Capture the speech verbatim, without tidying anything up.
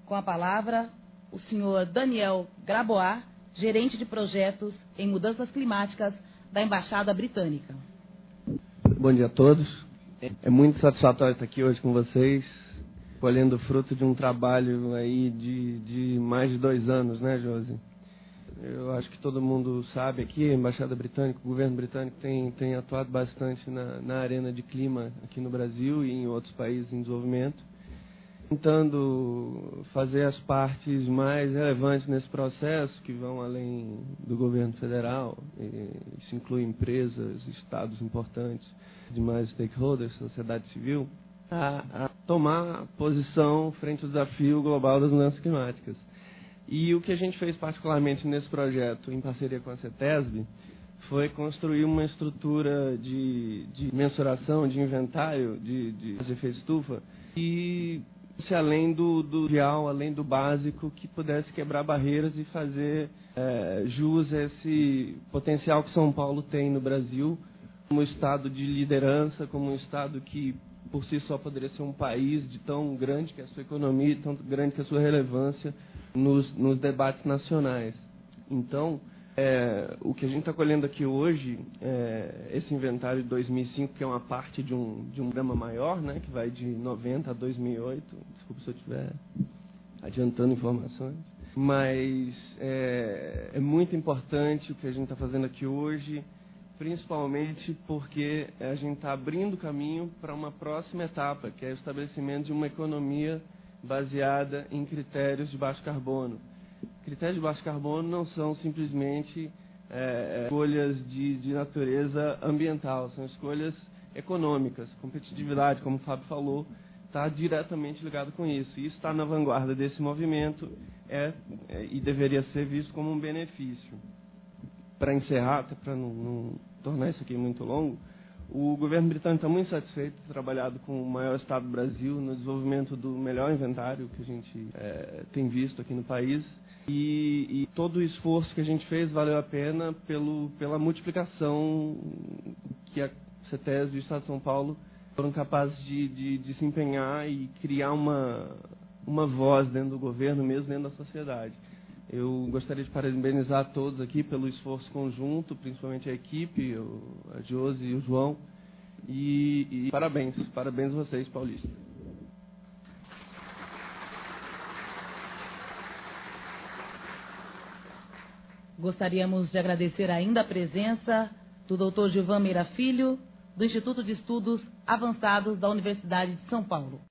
Com a palavra, o senhor Daniel Grabois, gerente de projetos em mudanças climáticas da Embaixada Britânica. Bom dia a todos. É muito satisfatório estar aqui hoje com vocês, colhendo fruto de um trabalho aí de, de mais de dois anos, né, Josi? Eu acho que todo mundo sabe aqui, a Embaixada Britânica, o governo britânico tem, tem atuado bastante na, na arena de clima aqui no Brasil e em outros países em desenvolvimento, tentando fazer as partes mais relevantes nesse processo, que vão além do governo federal, e isso inclui empresas, estados importantes, demais stakeholders, sociedade civil, a, a tomar posição frente ao desafio global das mudanças climáticas. E o que a gente fez particularmente nesse projeto, em parceria com a CETESB, foi construir uma estrutura de, de mensuração, de inventário de, de, de efeito estufa, e se além do, do ideal, além do básico, que pudesse quebrar barreiras e fazer é, jus a esse potencial que São Paulo tem no Brasil, como estado de liderança, como um estado que por si só poderia ser um país de tão grande que é a sua economia, tão grande que é a sua relevância nos, nos debates nacionais. Então, é, o que a gente está colhendo aqui hoje, é, esse inventário de dois mil e cinco, que é uma parte de um, de um programa maior, né, que vai de noventa a dois mil e oito, desculpa se eu estiver adiantando informações, mas é, é muito importante o que a gente está fazendo aqui hoje, principalmente porque a gente está abrindo caminho para uma próxima etapa, que é o estabelecimento de uma economia baseada em critérios de baixo carbono. Critérios de baixo carbono não são simplesmente é, escolhas de, de natureza ambiental, são escolhas econômicas. Competitividade, como o Fábio falou, está diretamente ligado com isso. E isso está na vanguarda desse movimento é, é, e deveria ser visto como um benefício. Para encerrar, até para não, não tornar isso aqui muito longo, o governo britânico está muito satisfeito de ter trabalhado com o maior estado do Brasil no desenvolvimento do melhor inventário que a gente é, tem visto aqui no país. E, e todo o esforço que a gente fez valeu a pena pelo, pela multiplicação que a CETESB e o Estado de São Paulo foram capazes de, de, de se empenhar e criar uma, uma voz dentro do governo, mesmo dentro da sociedade. Eu gostaria de parabenizar todos aqui pelo esforço conjunto, principalmente a equipe, a Josi e o João. E, e parabéns, parabéns a vocês, paulistas. Gostaríamos de agradecer ainda a presença do doutor Gilvan Meira Filho, do Instituto de Estudos Avançados da Universidade de São Paulo.